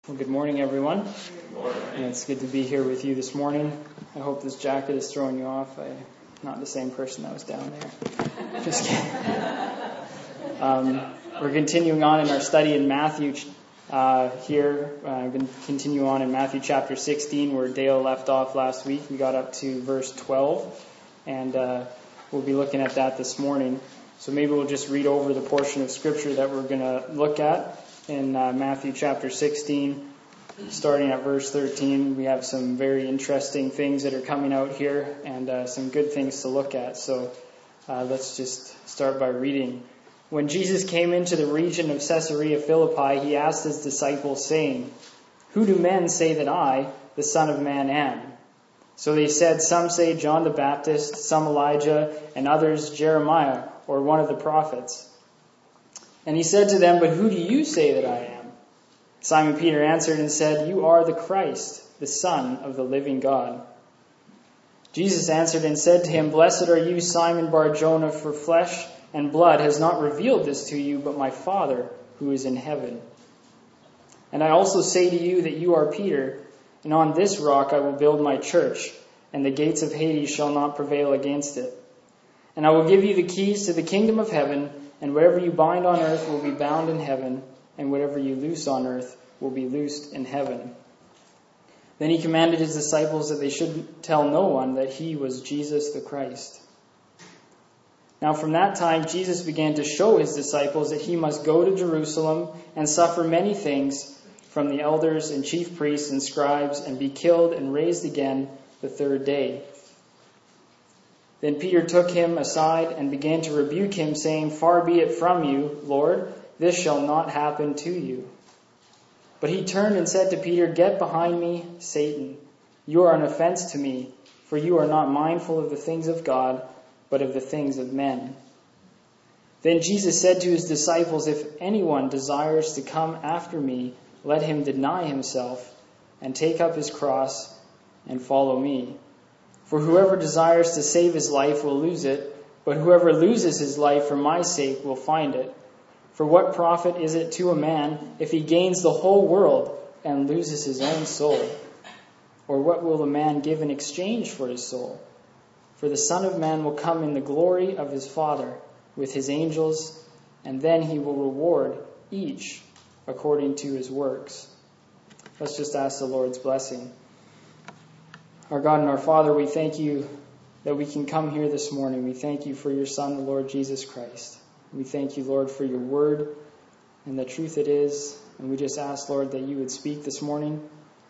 Well, good morning, everyone. Good morning. And it's good to be here with you this morning. I hope this jacket is throwing you off. I'm not the same person that was down there. Just kidding. We're continuing on in our study in Matthew here. I'm going to continue on in Matthew chapter 16, where Dale left off last week. We got up to verse 12, and we'll be looking at that this morning. So maybe we'll just read over the portion of Scripture that we're going to look at. In Matthew chapter 16, starting at verse 13, we have some very interesting things that are coming out here and some good things to look at. So let's just start by reading. When Jesus came into the region of Caesarea Philippi, he asked his disciples, saying, "Who do men say that I, the Son of Man, am?" So they said, "Some say John the Baptist, some Elijah, and others Jeremiah, or one of the prophets." And he said to them, "But who do you say that I am?" Simon Peter answered and said, "You are the Christ, the Son of the living God." Jesus answered and said to him, "Blessed are you, Simon Bar-Jonah, for flesh and blood has not revealed this to you, but my Father who is in heaven. And I also say to you that you are Peter, and on this rock I will build my church, and the gates of Hades shall not prevail against it. And I will give you the keys to the kingdom of heaven, and whatever you bind on earth will be bound in heaven, and whatever you loose on earth will be loosed in heaven." Then he commanded his disciples that they should tell no one that he was Jesus the Christ. Now from that time Jesus began to show his disciples that he must go to Jerusalem and suffer many things from the elders and chief priests and scribes, and be killed and raised again the third day. Then Peter took him aside and began to rebuke him, saying, "Far be it from you, Lord, this shall not happen to you." But he turned and said to Peter, "Get behind me, Satan. You are an offense to me, for you are not mindful of the things of God, but of the things of men." Then Jesus said to his disciples, "If anyone desires to come after me, let him deny himself and take up his cross and follow me. For whoever desires to save his life will lose it, but whoever loses his life for my sake will find it. For what profit is it to a man if he gains the whole world and loses his own soul? Or what will a man give in exchange for his soul? For the Son of Man will come in the glory of his Father with his angels, and then he will reward each according to his works." Let's just ask the Lord's blessing. Our God and our Father, we thank you that we can come here this morning. We thank you for your Son, the Lord Jesus Christ. We thank you, Lord, for your word and the truth it is. And we just ask, Lord, that you would speak this morning,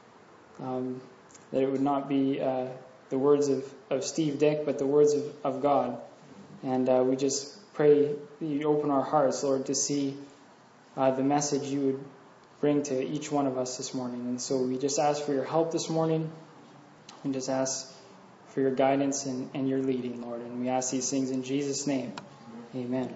that it would not be the words of Steve Dick, but the words of God. And we just pray that you open our hearts, Lord, to see the message you would bring to each one of us this morning. And so we just ask for your help this morning. And just ask for your guidance and your leading, Lord. And we ask these things in Jesus' name. Amen.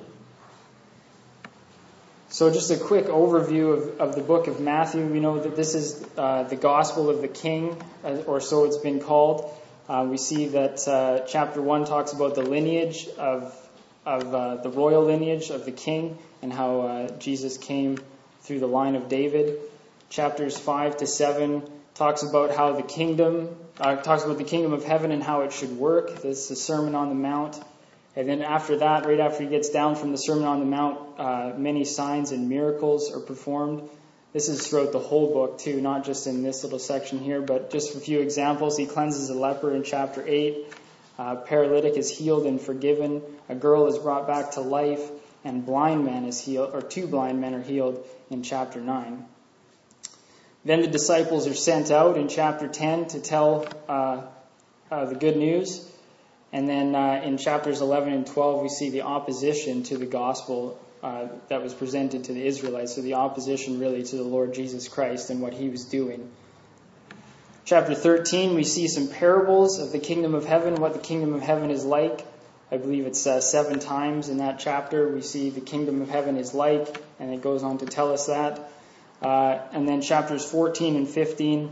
So just a quick overview of the book of Matthew. We know that this is the gospel of the king, or so it's been called. We see that chapter 1 talks about the lineage of the royal lineage of the king, and how Jesus came through the line of David. Chapters 5 to 7 talks about how the kingdom of heaven and how it should work. This is the Sermon on the Mount. And then after that, right after he gets down from the Sermon on the Mount, many signs and miracles are performed. This is throughout the whole book too, not just in this little section here, but just a few examples. He cleanses a leper in chapter 8. Paralytic is healed and forgiven. A girl is brought back to life, and blind man is healed, or 2 blind men are healed in chapter 9. Then the disciples are sent out in chapter 10 to tell the good news. And then in chapters 11 and 12, we see the opposition to the gospel that was presented to the Israelites. So the opposition really to the Lord Jesus Christ and what he was doing. Chapter 13, we see some parables of the kingdom of heaven, what the kingdom of heaven is like. I believe it's 7 times in that chapter we see the kingdom of heaven is like, and it goes on to tell us that. And then chapters 14 and 15,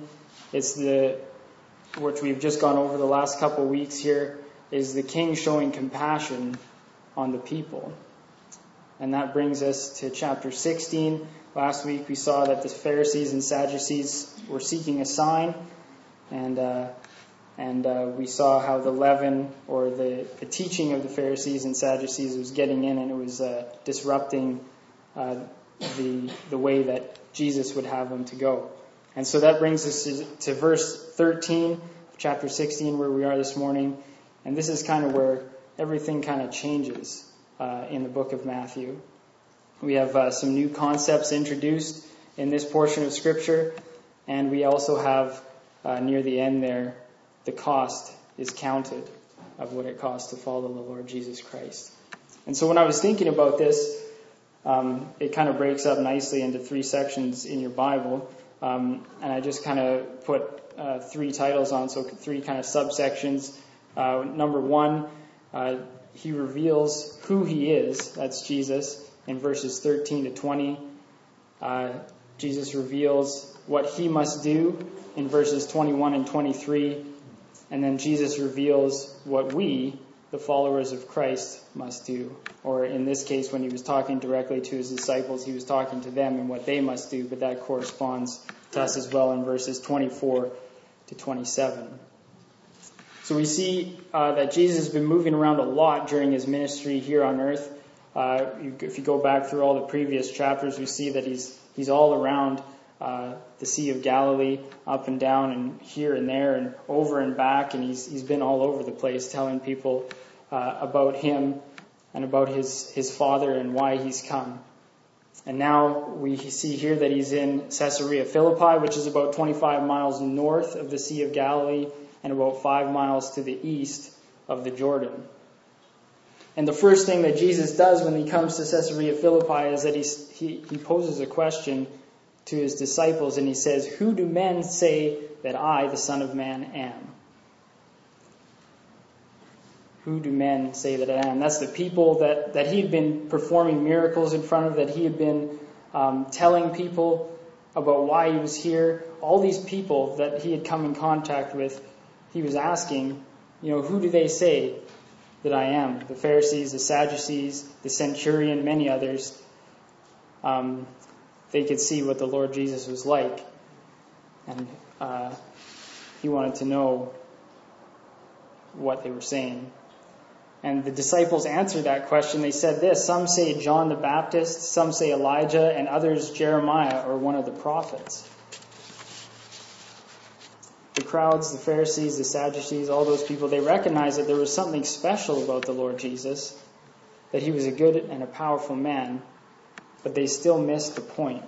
which we've just gone over the last couple of weeks here, is the king showing compassion on the people. And that brings us to chapter 16. Last week we saw that the Pharisees and Sadducees were seeking a sign, and we saw how the leaven, or the teaching of the Pharisees and Sadducees, was getting in, and it was disrupting the way that Jesus would have them to go. And so that brings us to verse 13 of chapter 16, where we are this morning. And this is kind of where everything kind of changes in the book of Matthew. We have some new concepts introduced in this portion of Scripture, and we also have near the end there, the cost is counted of what it costs to follow the Lord Jesus Christ. And so when I was thinking about this, it kind of breaks up nicely into three sections in your Bible, and I just kind of put three titles on, so three kind of subsections. Number one, he reveals who he is, that's Jesus, in verses 13 to 20. Jesus reveals what he must do in verses 21 and 23. And then Jesus reveals what we, the followers of Christ, must do. Or in this case, when he was talking directly to his disciples, he was talking to them and what they must do, but that corresponds to us as well in verses 24 to 27. So we see that Jesus has been moving around a lot during his ministry here on earth. If you go back through all the previous chapters, we see that he's all around the Sea of Galilee, up and down and here and there and over and back, and he's been all over the place telling people about him and about his Father and why he's come. And now we see here that he's in Caesarea Philippi, which is about 25 miles north of the Sea of Galilee and about 5 miles to the east of the Jordan. And the first thing that Jesus does when he comes to Caesarea Philippi is that he poses a question to his disciples, and he says, "Who do men say that I, the Son of Man, am?" Who do men say that I am? That's the people that he had been performing miracles in front of, that he had been telling people about why he was here. All these people that he had come in contact with, he was asking, who do they say that I am? The Pharisees, the Sadducees, the centurion, many others. They could see what the Lord Jesus was like. And he wanted to know what they were saying. And the disciples answered that question. They said this: some say John the Baptist, some say Elijah, and others Jeremiah or one of the prophets. The crowds, the Pharisees, the Sadducees, all those people, they recognized that there was something special about the Lord Jesus, that he was a good and a powerful man, but they still missed the point.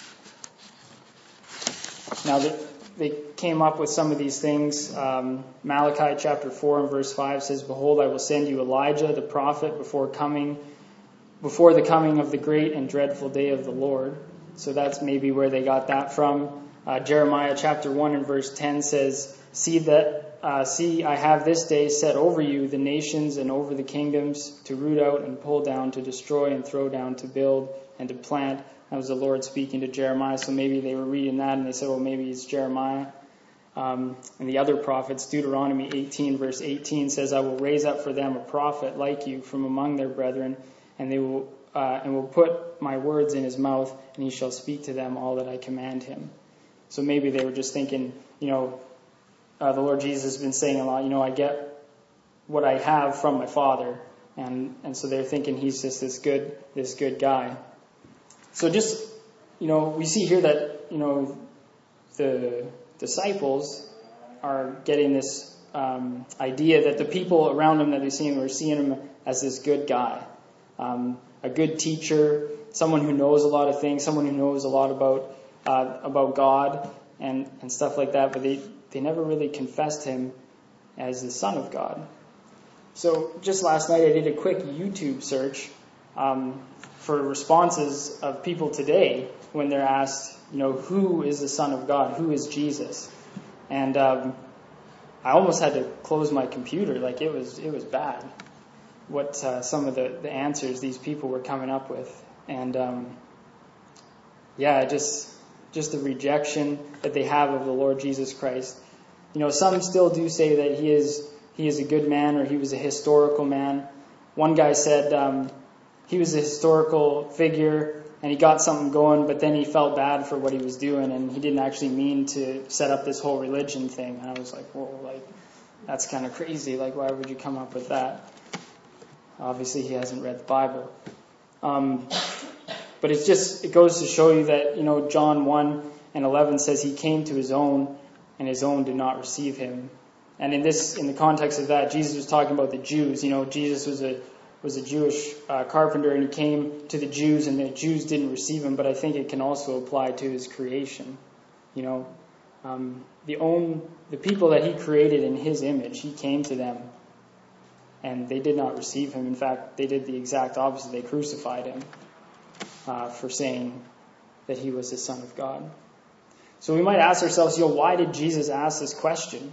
Now, they came up with some of these things. Malachi chapter 4 and verse 5 says, "Behold, I will send you Elijah the prophet before the coming of the great and dreadful day of the Lord." So that's maybe where they got that from. Jeremiah chapter 1 and verse 10 says, See, I have this day set over you the nations and over the kingdoms, to root out and pull down, to destroy and throw down, to build and to plant. That was the Lord speaking to Jeremiah. So maybe they were reading that and they said, well, maybe it's Jeremiah. And the other prophets, Deuteronomy 18 verse 18 says, I will raise up for them a prophet like you from among their brethren, and they will put my words in his mouth, and he shall speak to them all that I command him. So maybe they were just thinking, the Lord Jesus has been saying a lot, I get what I have from my Father. And so they're thinking he's just this good guy. So just, we see here that, the disciples are getting this idea that the people around him that they see him were seeing him as this good guy, a good teacher, someone who knows a lot of things, someone who knows a lot about God and stuff like that, but they never really confessed him as the Son of God. So just last night I did a quick YouTube search for responses of people today when they're asked, who is the Son of God? Who is Jesus? And I almost had to close my computer. Like it was bad what some of the answers these people were coming up with. And just the rejection that they have of the Lord Jesus Christ. Some still do say that he is a good man, or he was a historical man. One guy said he was a historical figure and he got something going, but then he felt bad for what he was doing, and he didn't actually mean to set up this whole religion thing. And I was like, whoa, like, that's kind of crazy. Like, why would you come up with that? Obviously, he hasn't read the Bible. But it goes to show you that, John 1:11 says he came to his own, and his own did not receive him. And in the context of that, Jesus was talking about the Jews. Jesus was a Jewish carpenter, and he came to the Jews, and the Jews didn't receive him. But I think it can also apply to his creation. The people that he created in his image, he came to them, and they did not receive him. In fact, they did the exact opposite. They crucified him for saying that he was the Son of God. So we might ask ourselves, why did Jesus ask this question?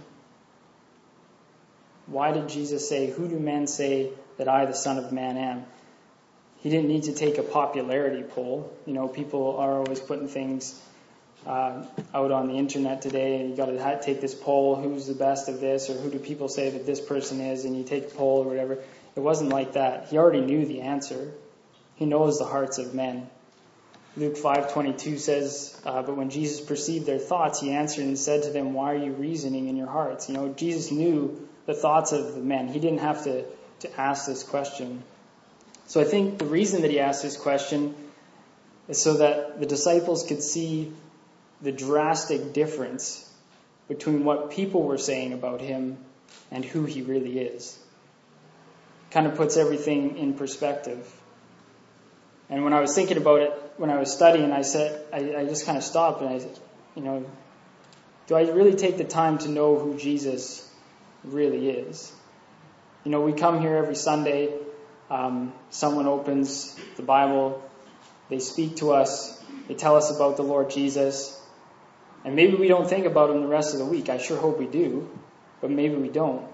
Why did Jesus say, "Who do men say that I, the Son of Man, am?" He didn't need to take a popularity poll. People are always putting things out on the internet today, and you got to take this poll, who's the best of this, or who do people say that this person is, and you take a poll or whatever. It wasn't like that. He already knew the answer. He knows the hearts of men. Luke 5:22 says, but when Jesus perceived their thoughts, he answered and said to them, "Why are you reasoning in your hearts?" Jesus knew the thoughts of the men. He didn't have to ask this question. So I think the reason that he asked this question is so that the disciples could see the drastic difference between what people were saying about him and who he really is. Kind of puts everything in perspective. And when I was thinking about it, when I was studying, I just kind of stopped and I said, do I really take the time to know who Jesus really is? We come here every Sunday. Someone opens the Bible. They speak to us. They tell us about the Lord Jesus. And maybe we don't think about him the rest of the week. I sure hope we do, but maybe we don't.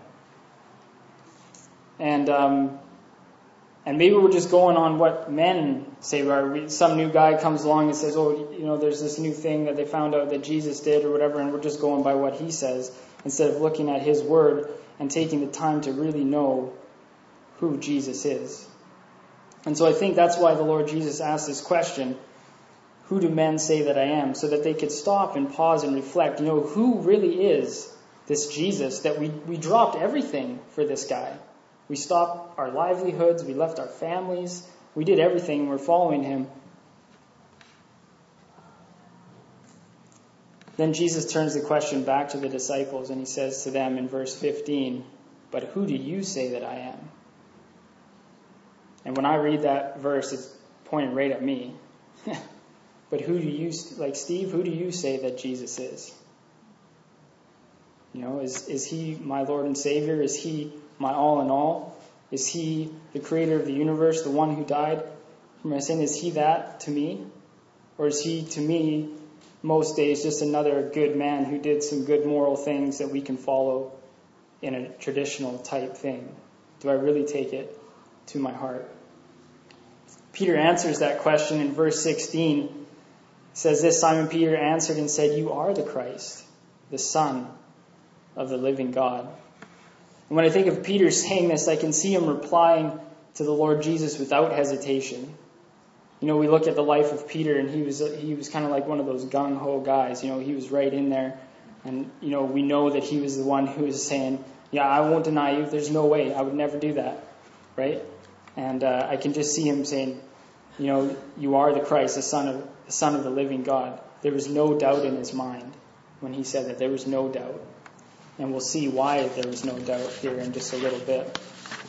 And maybe we're just going on what men say. Some new guy comes along and says, there's this new thing that they found out that Jesus did or whatever, and we're just going by what he says instead of looking at his word and taking the time to really know who Jesus is. And so I think that's why the Lord Jesus asked this question, who do men say that I am? So that they could stop and pause and reflect, who really is this Jesus that we dropped everything for this guy. We stopped our livelihoods, we left our families, we did everything, we're following him. Then Jesus turns the question back to the disciples and he says to them in verse 15, "But who do you say that I am?" And when I read that verse, it's pointing right at me. But who do you, Steve, who do you say that Jesus is? Is he my Lord and Savior? Is he my all in all? Is he the creator of the universe, the one who died for my sin? Is he that to me? Or is he to me most days just another good man who did some good moral things that we can follow in a traditional type thing? Do I really take it to my heart? Peter answers that question in verse 16. It says this, Simon Peter answered and said, "You are the Christ, the Son of the living God." And when I think of Peter saying this, I can see him replying to the Lord Jesus without hesitation. We look at the life of Peter, and he was kind of like one of those gung-ho guys. He was right in there. And, we know that he was the one who was saying, "Yeah, I won't deny you. There's no way. I would never do that." Right? And I can just see him saying, "You are the Christ, the Son of the living God." There was no doubt in his mind when he said that. There was no doubt. And we'll see why there was no doubt here in just a little bit.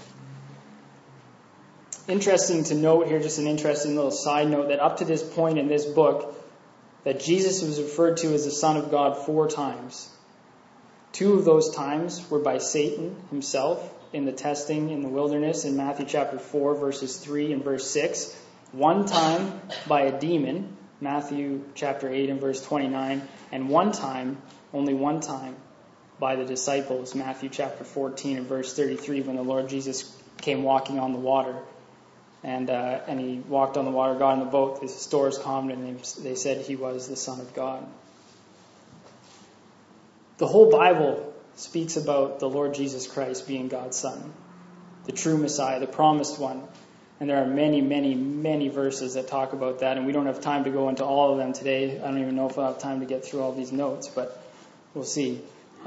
Interesting to note here, just an interesting little side note, that up to this point in this book, that Jesus was referred to as the Son of God 4 times. 2 of those times were by Satan himself in the testing in the wilderness in Matthew chapter 4, verses 3 and verse 6. 1 time by a demon, Matthew chapter 8 and verse 29. And 1 time, only 1 time, by the disciples, Matthew chapter 14 and verse 33, when the Lord Jesus came walking on the water. And he walked on the water, got in the boat, his stores calmed, and they said he was the Son of God. The whole Bible speaks about the Lord Jesus Christ being God's Son, the true Messiah, the promised one, And there are many, many, many verses that talk about that, and we don't have time to go into all of them today. I don't even know if I'll have time to get through all these notes, but we'll see.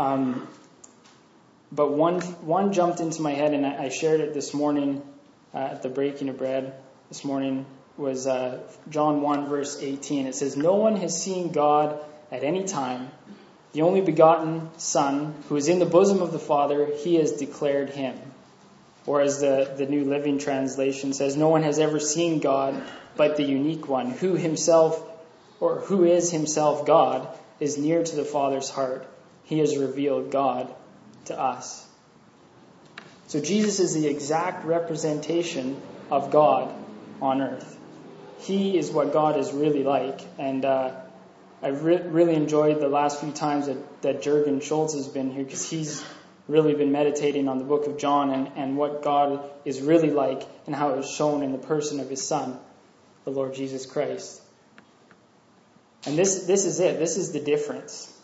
But one jumped into my head, and I shared it this morning at the breaking of bread this morning, was John 1, verse 18. It says, "No one has seen God at any time. The only begotten Son, who is in the bosom of the Father, he has declared him." Or as the New Living Translation says, "No one has ever seen God but the unique one, who is himself God, is near to the Father's heart. He has revealed God to us." So Jesus is the exact representation of God on earth. He is what God is really like. And I've really enjoyed the last few times that Jürgen Schultz has been here, because he's really been meditating on the book of John and what God is really like and how it was shown in the person of his Son, the Lord Jesus Christ. And this is it. This is the difference.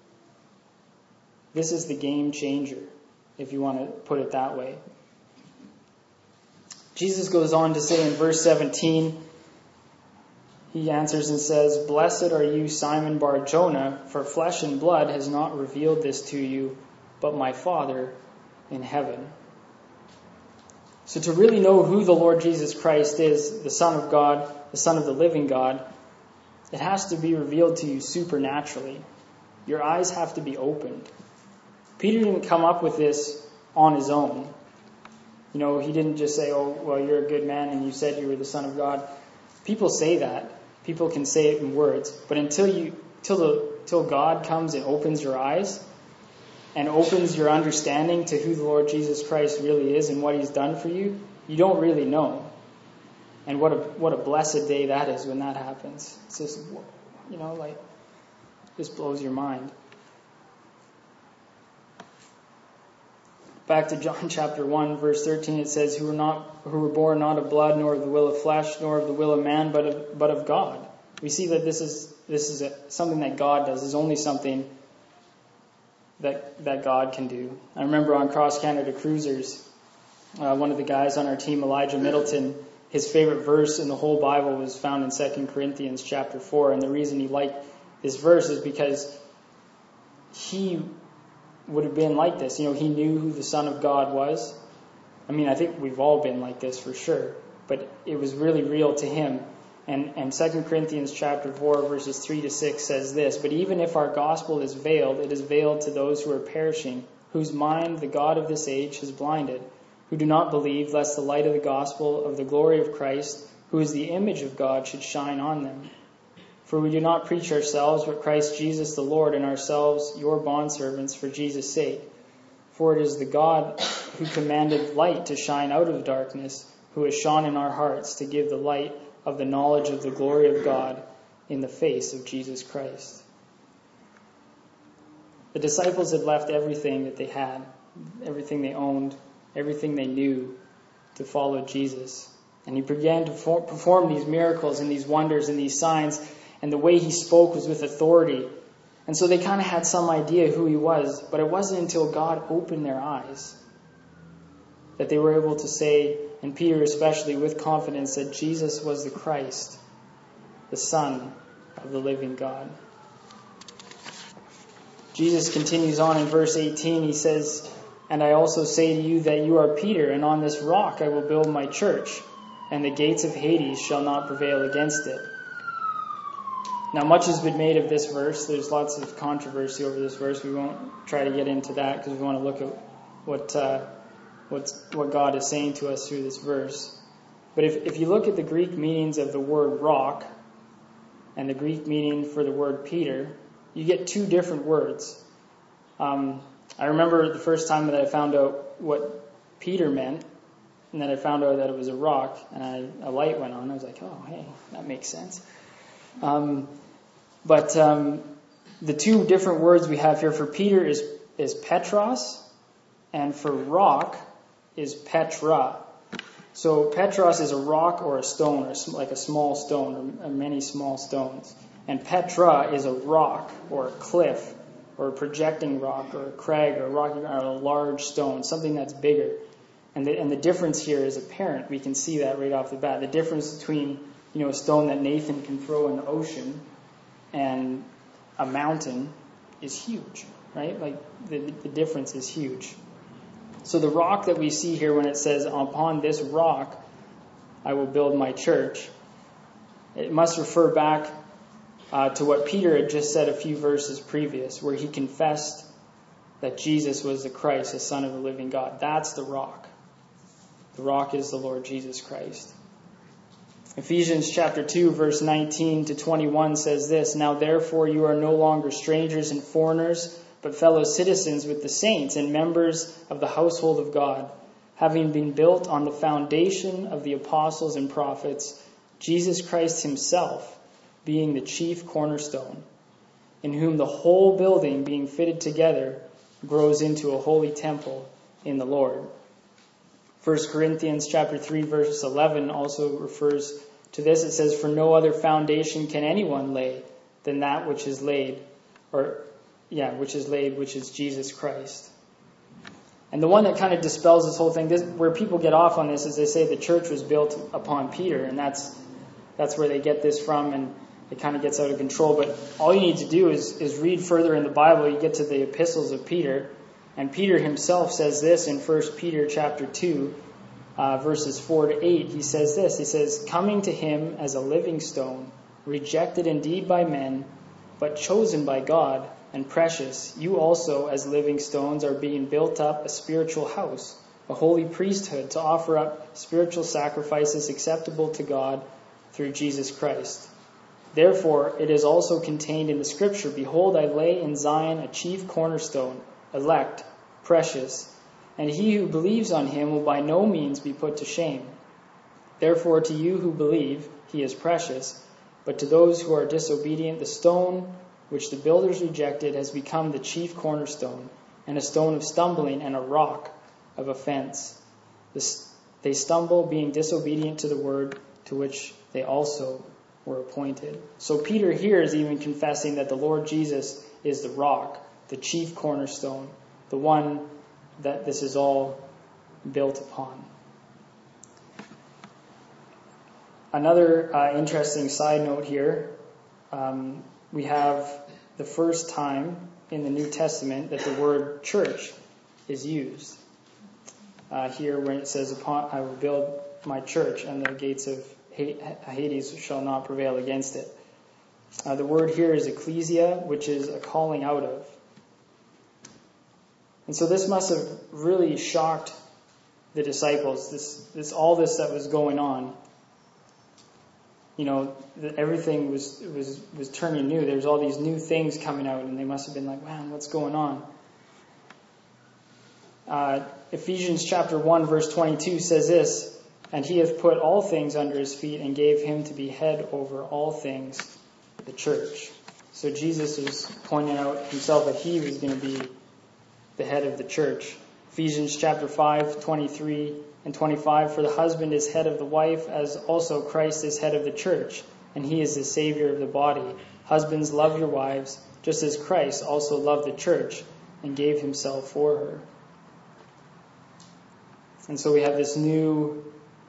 This is the game changer, if you want to put it that way. Jesus goes on to say in verse 17, he answers and says, "Blessed are you, Simon Bar-Jonah, for flesh and blood has not revealed this to you, but my Father in heaven." So to really know who the Lord Jesus Christ is, the Son of God, the Son of the living God, it has to be revealed to you supernaturally. Your eyes have to be opened. Peter didn't come up with this on his own. You know, he didn't just say, "Oh, well, you're a good man and you said you were the Son of God." People say that. People can say it in words. But until God comes and opens your eyes and opens your understanding to who the Lord Jesus Christ really is and what he's done for you, you don't really know. And what a blessed day that is when that happens. It's just, just blows your mind. Back to John chapter 1, verse 13, it says, who were born not of blood, nor of the will of flesh, nor of the will of man, but of God. We see that this is something that God does. It's only something that God can do. I remember on Cross Canada Cruisers, one of the guys on our team, Elijah Middleton, his favorite verse in the whole Bible was found in 2 Corinthians chapter 4. And the reason he liked this verse is because he would have been like this. You know, he knew who the Son of God was. I mean, I think we've all been like this for sure. But it was really real to him. And 2 Corinthians chapter 4, verses 3 to 6 says this, "But even if our gospel is veiled, it is veiled to those who are perishing, whose mind the God of this age has blinded, who do not believe, lest the light of the gospel of the glory of Christ, who is the image of God, should shine on them. For we do not preach ourselves, but Christ Jesus the Lord, and ourselves your bondservants for Jesus' sake. For it is the God who commanded light to shine out of darkness, who has shone in our hearts to give the light of the knowledge of the glory of God in the face of Jesus Christ." The disciples had left everything that they had, everything they owned, everything they knew to follow Jesus. And he began to perform these miracles and these wonders and these signs, and the way he spoke was with authority. And so they kind of had some idea who he was, but it wasn't until God opened their eyes that they were able to say, and Peter especially, with confidence, that Jesus was the Christ, the Son of the living God. Jesus continues on in verse 18. He says, "And I also say to you that you are Peter, and on this rock I will build my church, and the gates of Hades shall not prevail against it." Now, much has been made of this verse. There's lots of controversy over this verse. We won't try to get into that because we want to look at what God is saying to us through this verse. But if you look at the Greek meanings of the word rock and the Greek meaning for the word Peter, you get two different words. I remember the first time that I found out what Peter meant, and then I found out that it was a rock, and a light went on. I was like, oh, hey, that makes sense. But the two different words we have here for Peter is Petros, and for rock is Petra. So Petros is a rock or a stone, or like a small stone, or many small stones. And Petra is a rock or a cliff or a projecting rock or a crag or a rocky or a large stone, something that's bigger. And the difference here is apparent. We can see that right off the bat. The difference between, a stone that Nathan can throw in the ocean and a mountain is huge, right? Like the difference is huge. So the rock that we see here when it says, upon this rock I will build my church, it must refer back to what Peter had just said a few verses previous, where he confessed that Jesus was the Christ, the Son of the living God. That's the rock. The rock is the Lord Jesus Christ. Ephesians chapter 2, verse 19 to 21 says this, "Now therefore you are no longer strangers and foreigners, but fellow citizens with the saints and members of the household of God, having been built on the foundation of the apostles and prophets, Jesus Christ himself being the chief cornerstone, in whom the whole building being fitted together grows into a holy temple in the Lord." 1 Corinthians chapter 3, verse 11 also refers to this. It says, "For no other foundation can anyone lay than that which is laid, which is Jesus Christ." And the one that kind of dispels this whole thing, where people get off on this, is they say the church was built upon Peter, and that's where they get this from, and it kind of gets out of control. But all you need to do is read further in the Bible. You get to the epistles of Peter, and Peter himself says this in 1 Peter chapter 2, verses 4 to 8. He says this, he says, "Coming to him as a living stone, rejected indeed by men, but chosen by God, and precious, you also as living stones are being built up a spiritual house, a holy priesthood, to offer up spiritual sacrifices acceptable to God through Jesus Christ. Therefore it is also contained in the scripture, Behold, I lay in Zion a chief cornerstone, elect, precious, and he who believes on him will by no means be put to shame. Therefore to you who believe, he is precious, but to those who are disobedient, the stone which the builders rejected has become the chief cornerstone, and a stone of stumbling and a rock of offense. They stumble, being disobedient to the word to which they also were appointed." So Peter here is even confessing that the Lord Jesus is the rock, the chief cornerstone, the one that this is all built upon. Another interesting side note here, we have the first time in the New Testament that the word church is used. Here when it says, "I will build my church, and the gates of Hades shall not prevail against it." The word here is ecclesia, which is a calling out of. And so this must have really shocked the disciples, all this that was going on. Everything was turning new. There was all these new things coming out, and they must have been like, "Man, what's going on?" Ephesians chapter 1, verse 22 says this, "And he hath put all things under his feet, and gave him to be head over all things, the church." So Jesus was pointing out himself that he was going to be the head of the church. Ephesians chapter 5, 23 and 25, "For the husband is head of the wife, as also Christ is head of the church, and he is the Savior of the body. Husbands, love your wives, just as Christ also loved the church and gave himself for her." And so we have this new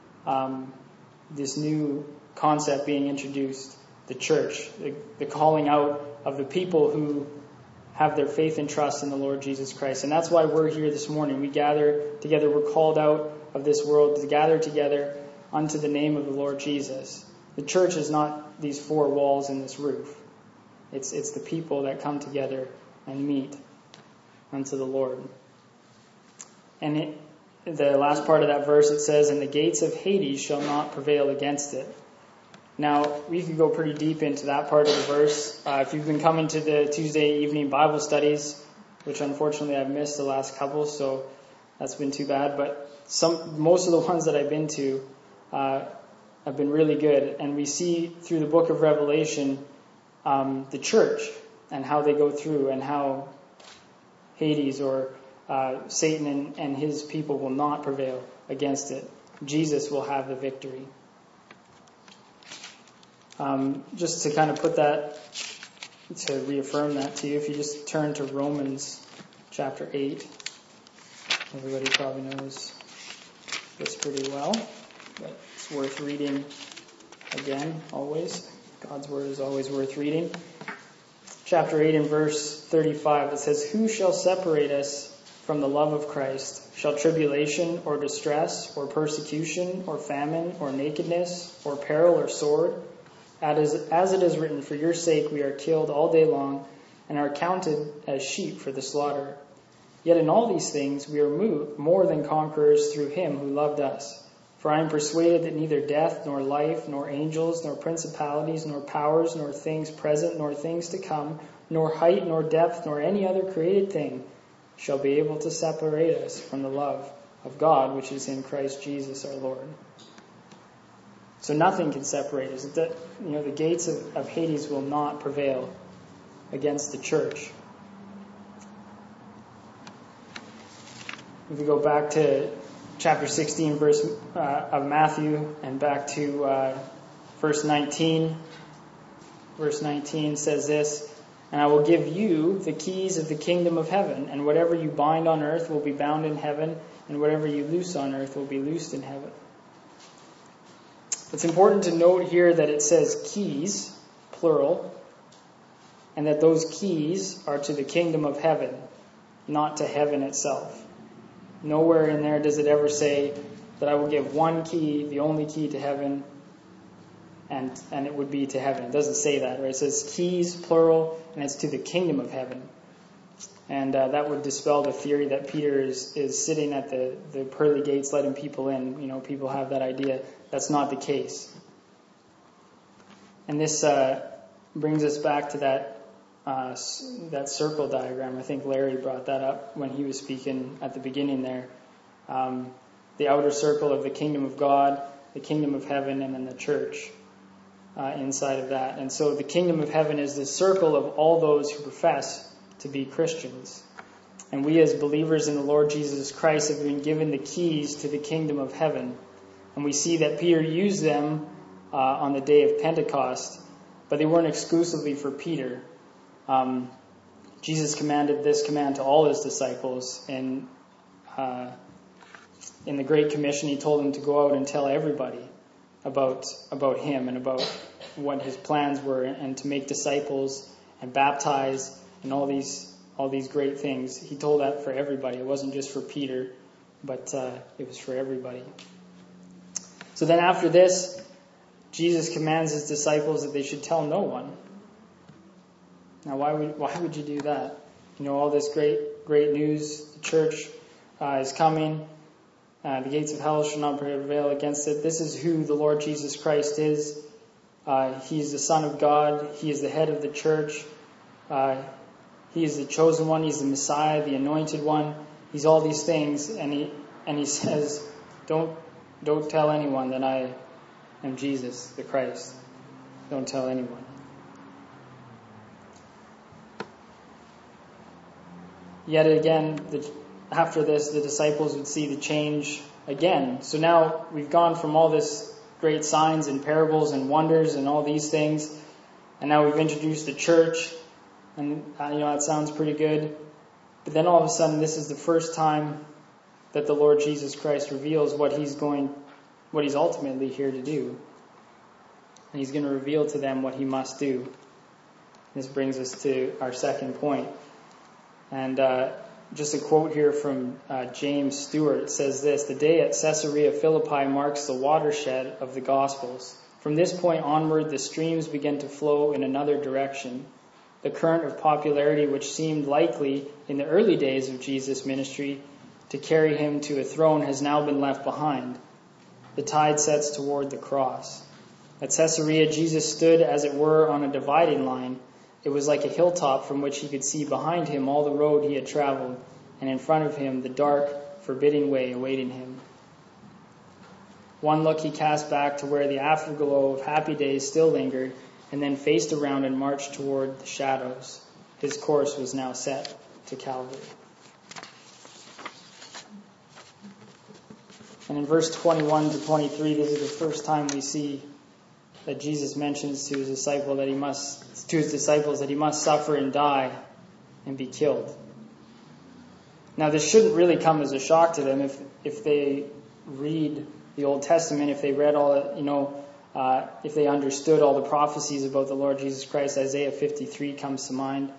concept being introduced, the church, the calling out of the people who have their faith and trust in the Lord Jesus Christ. And that's why we're here this morning. We gather together. We're called out of this world to gather together unto the name of the Lord Jesus. The church is not these four walls and this roof. It's the people that come together and meet unto the Lord. And the last part of that verse, it says, "And the gates of Hades shall not prevail against it." Now, we could go pretty deep into that part of the verse. If you've been coming to the Tuesday evening Bible studies, which unfortunately I've missed the last couple, so that's been too bad. But most of the ones that I've been to have been really good. And we see through the book of Revelation the church and how they go through, and how Hades or Satan and his people will not prevail against it. Jesus will have the victory. Just to kind of put that, to reaffirm that to you, if you just turn to Romans chapter 8, everybody probably knows this pretty well, but it's worth reading again, always. God's word is always worth reading. Chapter 8 and verse 35, it says, "Who shall separate us from the love of Christ? Shall tribulation or distress or persecution or famine or nakedness or peril or sword? As it is written, for your sake we are killed all day long and are counted as sheep for the slaughter. Yet in all these things we are more than conquerors through him who loved us. For I am persuaded that neither death, nor life, nor angels, nor principalities, nor powers, nor things present, nor things to come, nor height, nor depth, nor any other created thing shall be able to separate us from the love of God, which is in Christ Jesus our Lord." So nothing can separate us. The gates of Hades will not prevail against the church. If we go back to chapter 16 verse of Matthew and back to verse 19. Verse 19 says this, "And I will give you the keys of the kingdom of heaven, and whatever you bind on earth will be bound in heaven, and whatever you loose on earth will be loosed in heaven." It's important to note here that it says keys, plural, and that those keys are to the kingdom of heaven, not to heaven itself. Nowhere in there does it ever say that I will give one key, the only key to heaven, and it would be to heaven. It doesn't say that, right? It says keys, plural, and it's to the kingdom of heaven. And that would dispel the theory that Peter is sitting at the pearly gates letting people in. People have that idea. That's not the case. And this brings us back to that circle diagram. I think Larry brought that up when he was speaking at the beginning there. The outer circle of the kingdom of God, the kingdom of heaven, and then the church inside of that. And so the kingdom of heaven is the circle of all those who profess to be Christians. And we as believers in the Lord Jesus Christ have been given the keys to the kingdom of heaven. And we see that Peter used them on the day of Pentecost, but they weren't exclusively for Peter. Jesus commanded this command to all his disciples, and in the Great Commission he told them to go out and tell everybody about him and about what his plans were, and to make disciples and baptize and all these great things. He told that for everybody. It wasn't just for Peter, but it was for everybody. So then after this, Jesus commands his disciples that they should tell no one. Now, why would you do that? All this great news. The church is coming. The gates of hell shall not prevail against it. This is who the Lord Jesus Christ is. He is the Son of God. He is the head of the church. He is the chosen one. He's the Messiah, the anointed one. He's all these things, and he says, don't tell anyone that I am Jesus, the Christ. Don't tell anyone. Yet again, after this, the disciples would see the change again. So now we've gone from all this great signs and parables and wonders and all these things, and now we've introduced the church, and that sounds pretty good. But then all of a sudden, this is the first time that the Lord Jesus Christ reveals what he's ultimately here to do. And he's going to reveal to them what he must do. This brings us to our second point. And just a quote here from James Stewart. It says this: "The day at Caesarea Philippi marks the watershed of the Gospels. From this point onward, the streams began to flow in another direction. The current of popularity which seemed likely in the early days of Jesus' ministry to carry him to a throne has now been left behind. The tide sets toward the cross. At Caesarea, Jesus stood, as it were, on a dividing line. It was like a hilltop from which he could see behind him all the road he had traveled, and in front of him the dark, forbidding way awaiting him. One look he cast back to where the afterglow of happy days still lingered, and then faced around and marched toward the shadows. His course was now set to Calvary." And in verse 21 to 23, this is the first time we see that Jesus mentions to his disciples that he must suffer and die and be killed. Now, this shouldn't really come as a shock to them if they read the Old Testament, if they read if they understood all the prophecies about the Lord Jesus Christ, Isaiah 53 comes to mind.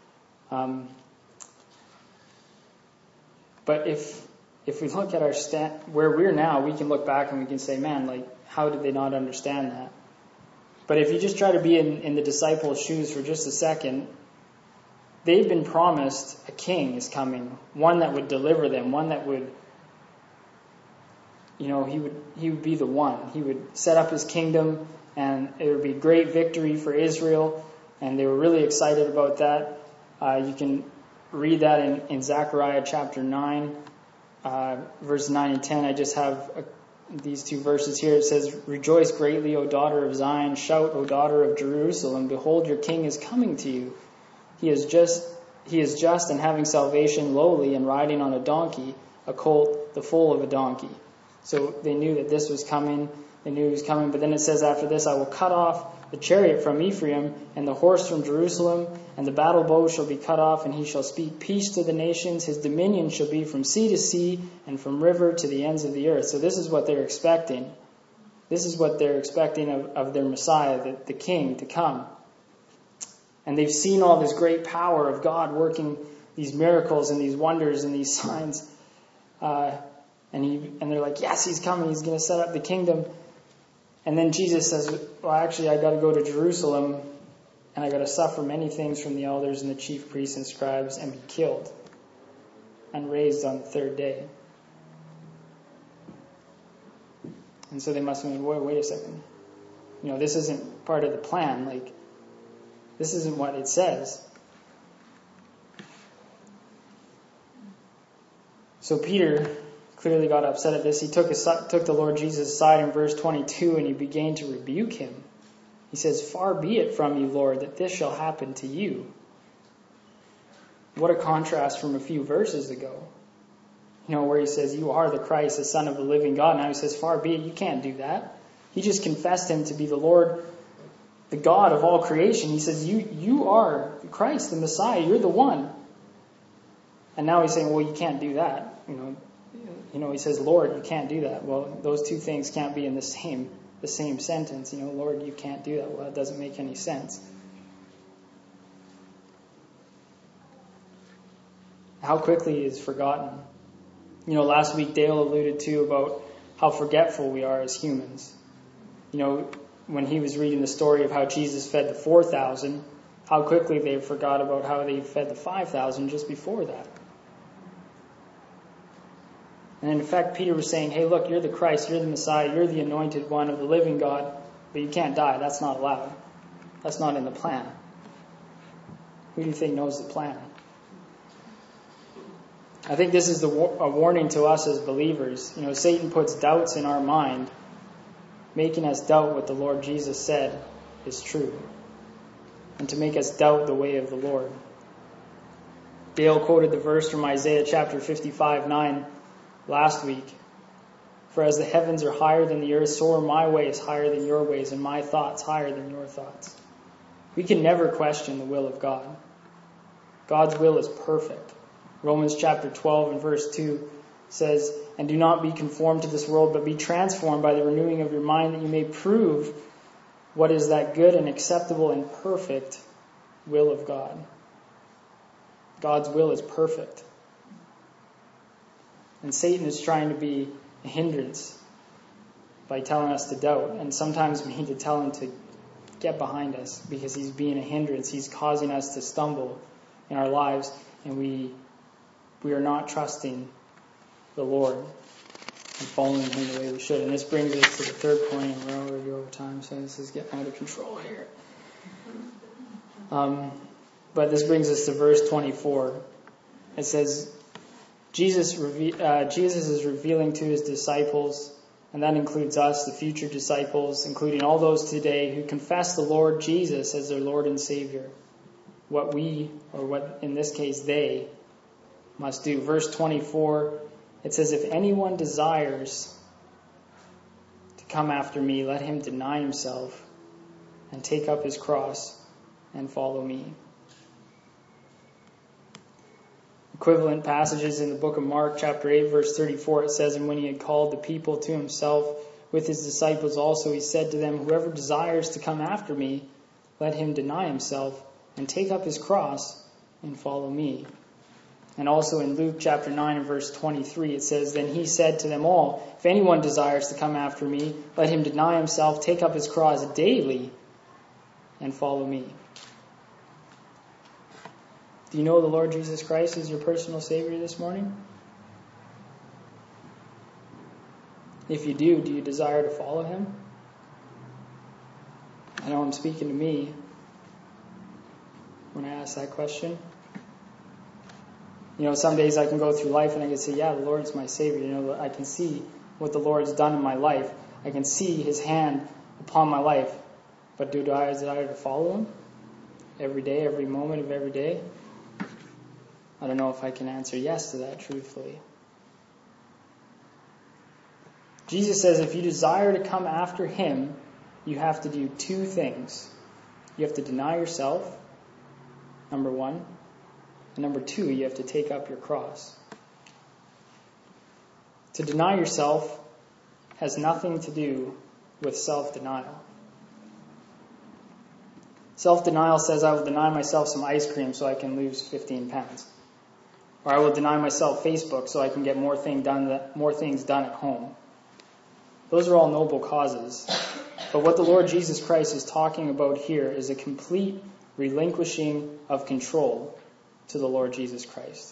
But if we look at where we're now, we can look back and we can say, man, like, how did they not understand that? But if you just try to be in the disciples' shoes for just a second, they've been promised a king is coming, one that would deliver them, one that would, he would be the one. He would set up his kingdom, and it would be great victory for Israel, and they were really excited about that. You can read that in Zechariah chapter 9, verse 9 and 10. I just have these two verses here. It says, "Rejoice greatly, O daughter of Zion. Shout, O daughter of Jerusalem. Behold, your king is coming to you. He is just and having salvation, lowly, and riding on a donkey, a colt, the foal of a donkey." So they knew that this was coming. They knew he was coming. But then it says after this, "I will cut off the chariot from Ephraim and the horse from Jerusalem, and the battle bow shall be cut off, and he shall speak peace to the nations. His dominion shall be from sea to sea and from river to the ends of the earth." So this is what they're expecting. This is what they're expecting of their Messiah, the King, to come. And they've seen all this great power of God working these miracles and these wonders and these signs. And they're like, yes, he's coming. He's going to set up the kingdom. And then Jesus says, well, actually, I got to go to Jerusalem, and I got to suffer many things from the elders and the chief priests and scribes and be killed and raised on the third day. And so they must have been, wait a second. This isn't part of the plan. Like, this isn't what it says. So Peter clearly got upset at this. He took the Lord Jesus aside in verse 22, and he began to rebuke him. He says, "Far be it from you, Lord, that this shall happen to you." What a contrast from a few verses ago. Where he says, "You are the Christ, the Son of the living God." Now he says, "Far be it, you can't do that." He just confessed him to be the Lord, the God of all creation. He says, you are Christ, the Messiah. You're the one. And now he's saying, well, you can't do that. He says, "Lord, you can't do that." Well, those two things can't be in the same sentence. "Lord, you can't do that." Well, that doesn't make any sense. How quickly is forgotten. Last week Dale alluded to about how forgetful we are as humans. When he was reading the story of how Jesus fed the 4,000, how quickly they forgot about how they fed the 5,000 just before that. And in fact, Peter was saying, hey, look, you're the Christ, you're the Messiah, you're the anointed one of the living God, but you can't die. That's not allowed. That's not in the plan. Who do you think knows the plan? I think this is a warning to us as believers. Satan puts doubts in our mind, making us doubt what the Lord Jesus said is true, and to make us doubt the way of the Lord. Dale quoted the verse from Isaiah chapter 55:9 last week. "For as the heavens are higher than the earth, so are my ways higher than your ways, and my thoughts higher than your thoughts." We can never question the will of God. God's will is perfect. Romans chapter 12 and verse 2 says, "And do not be conformed to this world, but be transformed by the renewing of your mind, that you may prove what is that good and acceptable and perfect will of God." God's will is perfect. And Satan is trying to be a hindrance by telling us to doubt. And sometimes we need to tell him to get behind us, because he's being a hindrance. He's causing us to stumble in our lives, and we are not trusting the Lord and following him the way we should. And this brings us to the third point, and we're already over time, so this is getting out of control here. But this brings us to verse 24. It says, Jesus is revealing to his disciples, and that includes us, the future disciples, including all those today who confess the Lord Jesus as their Lord and Savior, what in this case they must do. Verse 24, it says, "If anyone desires to come after me, let him deny himself and take up his cross and follow me." Equivalent passages in the book of Mark, chapter 8, verse 34, it says, "And when he had called the people to himself with his disciples also, he said to them, 'Whoever desires to come after me, let him deny himself and take up his cross and follow me.'" And also in Luke chapter 9 and verse 23, it says, "Then he said to them all, 'If anyone desires to come after me, let him deny himself, take up his cross daily, and follow me.'" Do you know the Lord Jesus Christ is your personal Savior this morning? If you do you desire to follow him? I know I'm speaking to me when I ask that question. Some days I can go through life and I can say, yeah, the Lord's my Savior. I can see what the Lord's done in my life. I can see his hand upon my life. But do I desire to follow him every day, every moment of every day? I don't know if I can answer yes to that truthfully. Jesus says if you desire to come after him, you have to do two things. You have to deny yourself, number one. And number two, you have to take up your cross. To deny yourself has nothing to do with self-denial. Self-denial says I will deny myself some ice cream so I can lose 15 pounds. Or I will deny myself Facebook so I can get more things done at home. Those are all noble causes. But what the Lord Jesus Christ is talking about here is a complete relinquishing of control to the Lord Jesus Christ.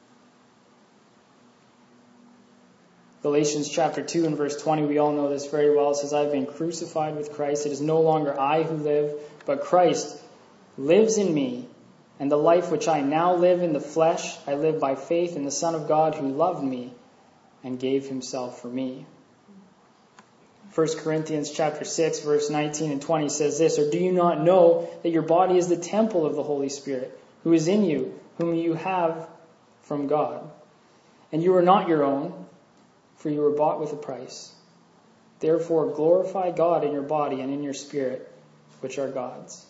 Galatians chapter 2 and verse 20, we all know this very well. It says, "I have been crucified with Christ. It is no longer I who live, but Christ lives in me. And the life which I now live in the flesh, I live by faith in the Son of God who loved me and gave himself for me." 1 Corinthians chapter 6 verse 19 and 20 says this, "Or do you not know that your body is the temple of the Holy Spirit, who is in you, whom you have from God? And you are not your own, for you were bought with a price. Therefore glorify God in your body and in your spirit, which are God's."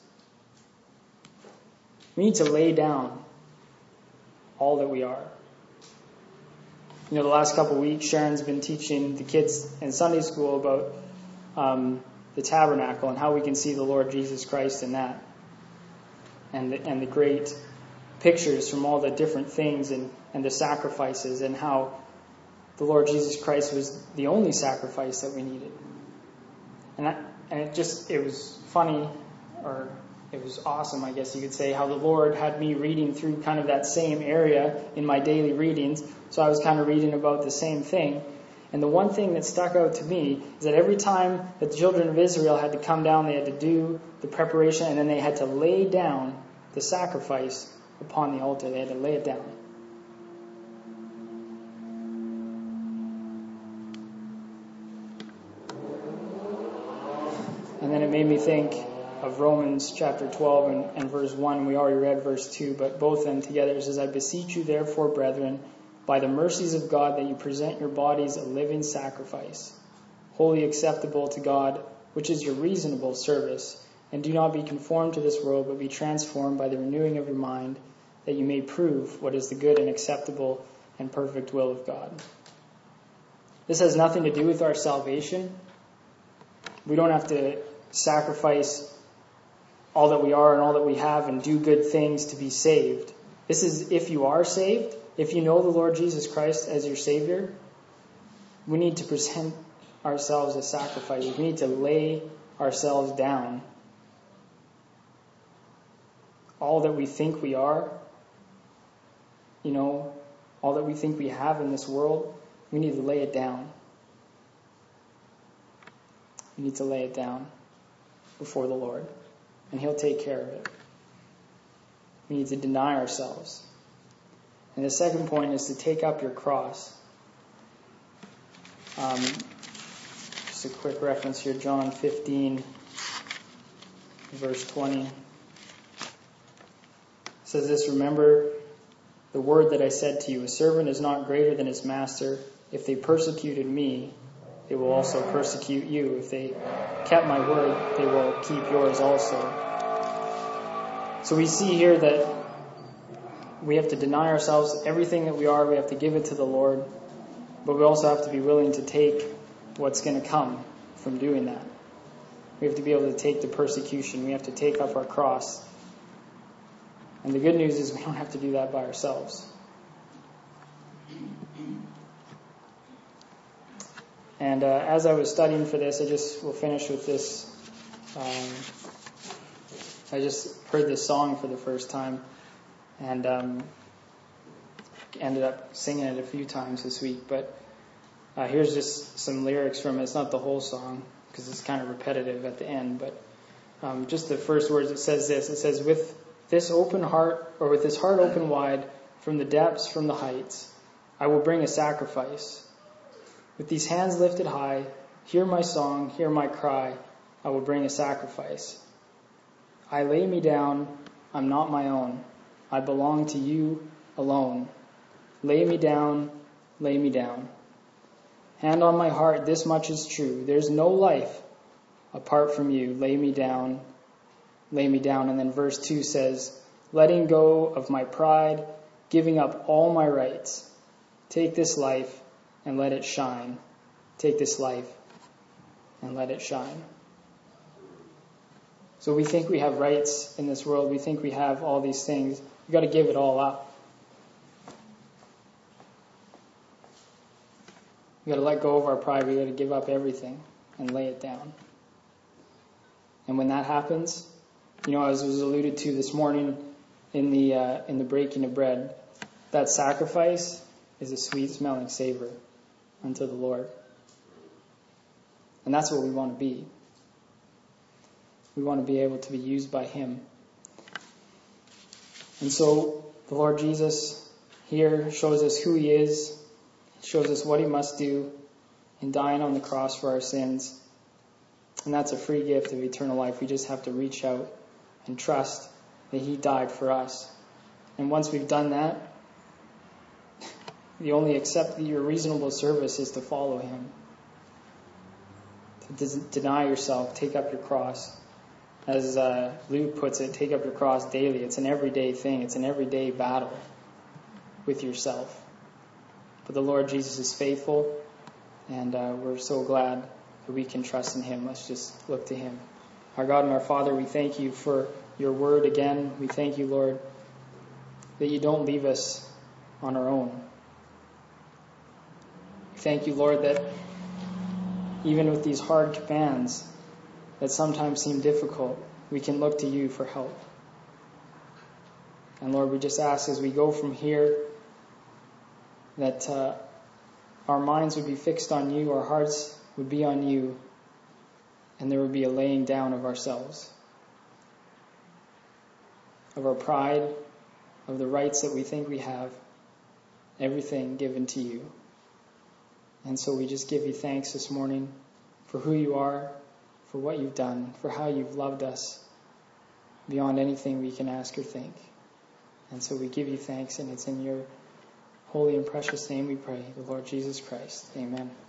We need to lay down all that we are. The last couple of weeks, Sharon's been teaching the kids in Sunday school about the tabernacle and how we can see the Lord Jesus Christ in that. And the great pictures from all the different things and the sacrifices, and how the Lord Jesus Christ was the only sacrifice that we needed. And it was funny, or it was awesome, I guess you could say, how the Lord had me reading through kind of that same area in my daily readings. So I was kind of reading about the same thing. And the one thing that stuck out to me is that every time that the children of Israel had to come down, they had to do the preparation, and then they had to lay down the sacrifice upon the altar. They had to lay it down. And then it made me think of Romans chapter 12 and verse 1. We already read verse 2, but both of them together. It says, "I beseech you therefore, brethren, by the mercies of God, that you present your bodies a living sacrifice, wholly acceptable to God, which is your reasonable service. And do not be conformed to this world, but be transformed by the renewing of your mind, that you may prove what is the good and acceptable and perfect will of God." This has nothing to do with our salvation. We don't have to sacrifice all that we are and all that we have and do good things to be saved. This is if you are saved. If you know the Lord Jesus Christ as your Savior, we need to present ourselves as sacrifices. We need to lay ourselves down. All that we think we are, all that we think we have in this world, we need to lay it down. We need to lay it down before the Lord, and He'll take care of it. We need to deny ourselves. And the second point is to take up your cross. Just a quick reference here, John 15, verse 20. It says this, "Remember the word that I said to you, a servant is not greater than his master. If they persecuted me, they will also persecute you. If they kept my word, they will keep yours also." So we see here that we have to deny ourselves everything that we are. We have to give it to the Lord. But we also have to be willing to take what's going to come from doing that. We have to be able to take the persecution. We have to take up our cross. And the good news is we don't have to do that by ourselves. And as I was studying for this, I just will finish with this. I just heard this song for the first time, and ended up singing it a few times this week. But here's just some lyrics from it. It's not the whole song because it's kind of repetitive at the end, but just the first words. It says this. It says, with this open heart, or with this heart open wide, from the depths, from the heights, I will bring a sacrifice. With these hands lifted high, hear my song, hear my cry, I will bring a sacrifice. I lay me down, I'm not my own. I belong to you alone. Lay me down, lay me down. Hand on my heart, this much is true. There's no life apart from you. Lay me down, lay me down. And then verse 2 says, letting go of my pride, giving up all my rights. Take this life and let it shine. Take this life and let it shine. So we think we have rights in this world. We think we have all these things. We've got to give it all up. We've got to let go of our pride. We've got to give up everything and lay it down. And when that happens, as was alluded to this morning in the breaking of bread, that sacrifice is a sweet-smelling savor unto the Lord. And that's what we want to be. We want to be able to be used by Him. And so the Lord Jesus here shows us who He is, shows us what He must do in dying on the cross for our sins. And that's a free gift of eternal life. We just have to reach out and trust that He died for us. And once we've done that, the only your reasonable service is to follow Him. To deny yourself, take up your cross. As Luke puts it, take up your cross daily. It's an everyday thing. It's an everyday battle with yourself. But the Lord Jesus is faithful, and we're so glad that we can trust in Him. Let's just look to Him. Our God and our Father, we thank You for Your word again. We thank You, Lord, that You don't leave us on our own. Thank You, Lord, that even with these hard commands that sometimes seem difficult, we can look to You for help. And Lord, we just ask as we go from here that our minds would be fixed on You, our hearts would be on You, and there would be a laying down of ourselves, of our pride, of the rights that we think we have, everything given to You. And so we just give You thanks this morning for who You are, for what You've done, for how You've loved us beyond anything we can ask or think. And so we give You thanks, and it's in Your holy and precious name we pray, the Lord Jesus Christ. Amen.